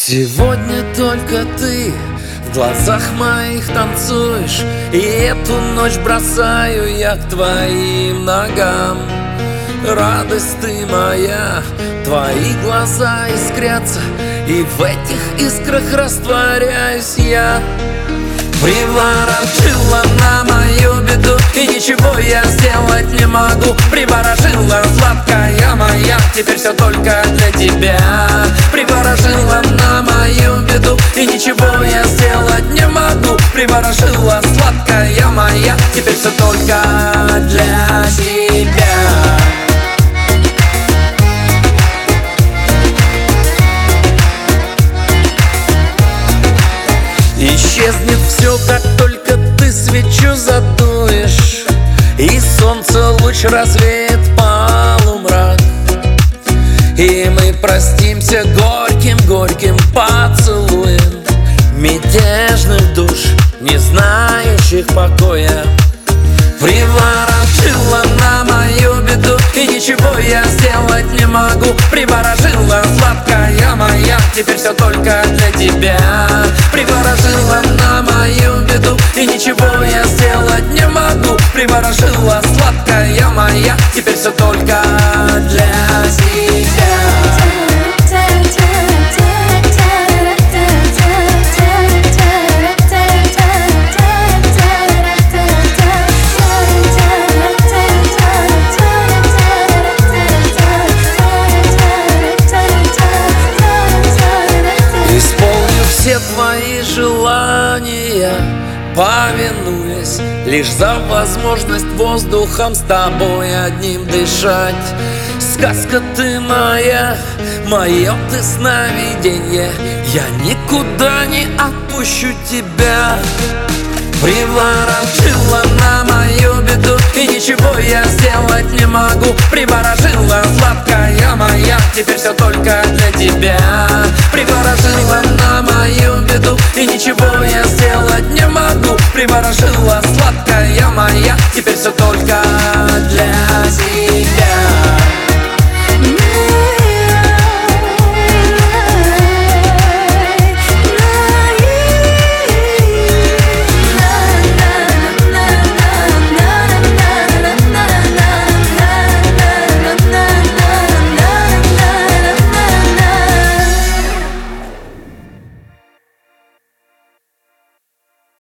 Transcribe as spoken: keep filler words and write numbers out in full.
Сегодня только ты в глазах моих танцуешь, и эту ночь бросаю я к твоим ногам. Радость ты моя, твои глаза искрятся, и в этих искрах растворяюсь я. Приворожила на мою беду, и ничего я сделать не могу. Приворожила, сладкая моя, теперь все только для тебя. Приворожила на мою беду, и ничего я сделать не могу. Приворожила, сладкая моя, теперь все только для тебя. Исчезнет все, как только ты свечу задуешь, и солнце луч развеет полумрак, и мы простимся горьким-горьким поцелуем мятежных душ, не знающих покоя. Приворожила на мою беду, и ничего я сделать не могу. Приворожила, сладкая моя, теперь все только для тебя. Приворожила на мою беду, и ничего я сделать не могу. Приворожила, сладкая моя, теперь все только для тебя. Все твои желания, повинуясь лишь за возможность воздухом с тобой одним дышать. Сказка ты моя, мое ты сновиденье, я никуда не отпущу тебя. Приворожила на мою беду, и ничего я сделать не могу. Приворожила, сладкая моя, теперь все только для тебя. Приворожила на мою беду, и ничего я сделать не могу. Приворожила, сладкая моя, теперь все только для тебя.